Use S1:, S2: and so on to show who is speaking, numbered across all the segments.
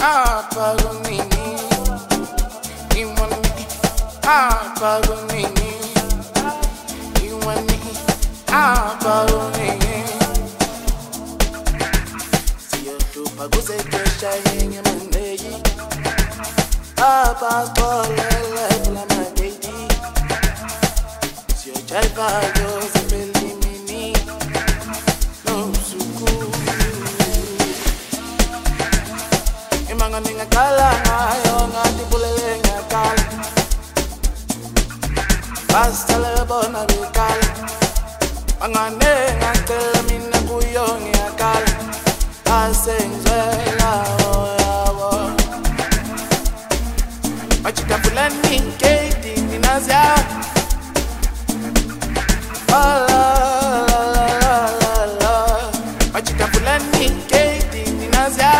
S1: Paganini, Imani, Paganini, Imani, Paganini. See you to Pagose, Shine, and Lady. Pastor, la Lady. See your child, Josephine, no Suku. Imanga kala ngayo ngati bulele ngakala basta le bona bikala mangane ngatel mina kuyo ngiyakala asengzela yabo machita fulani kedi ninazia la la la machita fulani kedi ninazia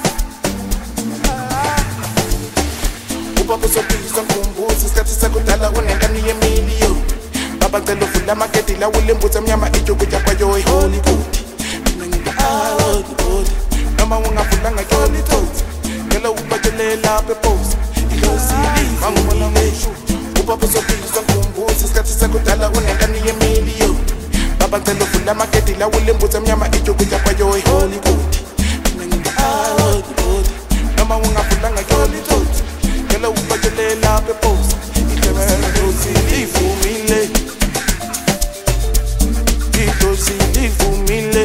S1: Sopiso kumbuzi skati sakudala unengani yemilio Baba telo fula maketi la ulimbuza mnyama ijo kuja kwa yoi holy booty Nanginga holy booty Nama unga fulanga jolly toes Kela upajelela peposa Ilo sili mangu mala meshu Upapo sopiso kumbuzi skati sakudala unengani yemilio Baba telo fula maketi la ulimbuza mnyama ijo kuja kwa yoi holy booty Nanginga holy booty Nama unga fulanga jolly toes Kela upajelela peposa Itosi fumile Itosi fumile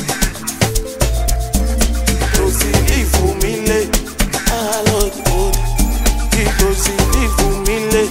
S1: Itosi fumile Alo dibodi Itosi fumile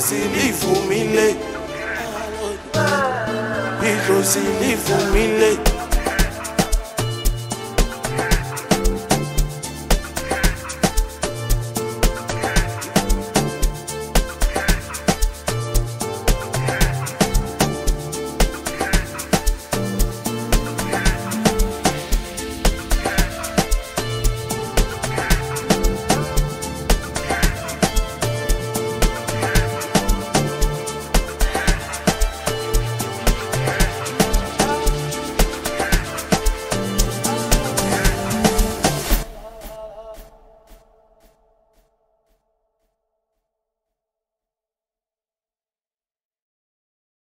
S1: Itosi fumile